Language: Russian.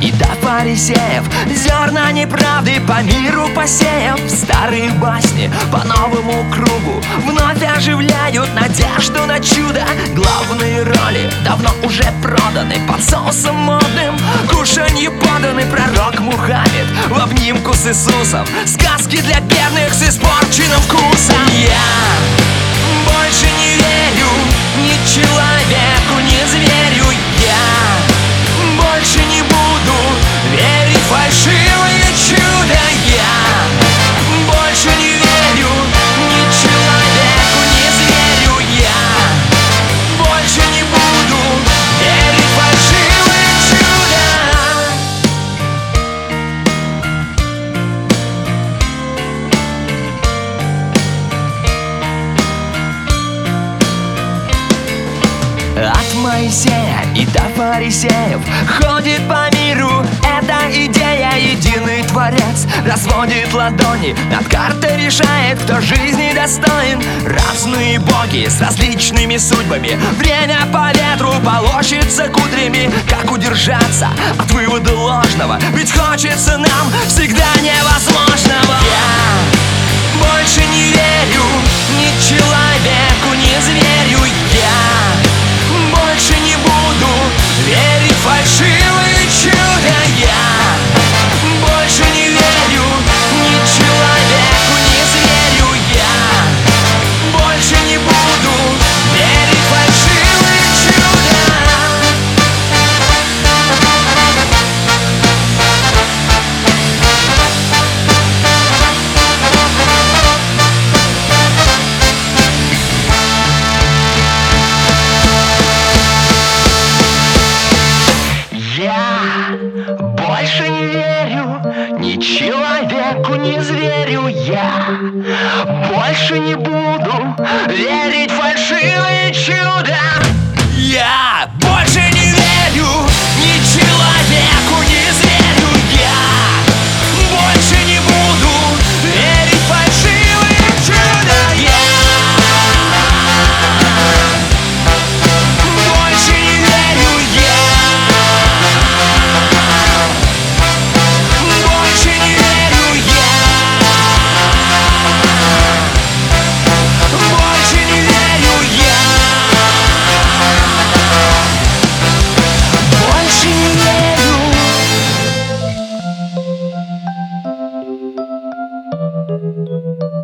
и до фарисеев, зерна неправды по миру посеяв. Старые басни по новому кругу вновь оживляют надежду на чудо. Главные роли давно уже проданы под соусом модным, кушанье поданы. Пророк Мухаммед в обнимку с Иисусом, сказки для бедных с испорченным вкусом. Я больше не верю ни человеку, ни зверю. Я больше не буду верить в фальшивое чудо. Я больше не верю ни человеку, ни зверю. Я больше не буду верить в фальшивое чудо. От Моисея и до фарисеев ходит по миру эта идея. Единый Творец разводит ладони над картой, решает, кто жизни достоин. Разные боги с различными судьбами, время по ветру полощется кудрями. Как удержаться от вывода ложного, ведь хочется нам всегда невозможного. Я больше не верю ни человеку, ни зверю. Я больше не буду верить в фальшивое чудо. Я больше не верю ни человеку, ни зверю. Я больше не буду верить в фальшивое чудо. Я больше не верю ни человеку, ни зверю. Я больше не буду верить в фальшивое чудо. Я больше не верю ни человеку, ни зверю. Я больше не буду верить в фальшивое чудо. Я больше не верю. Больше не верю я. Больше не верю я. Больше не верю.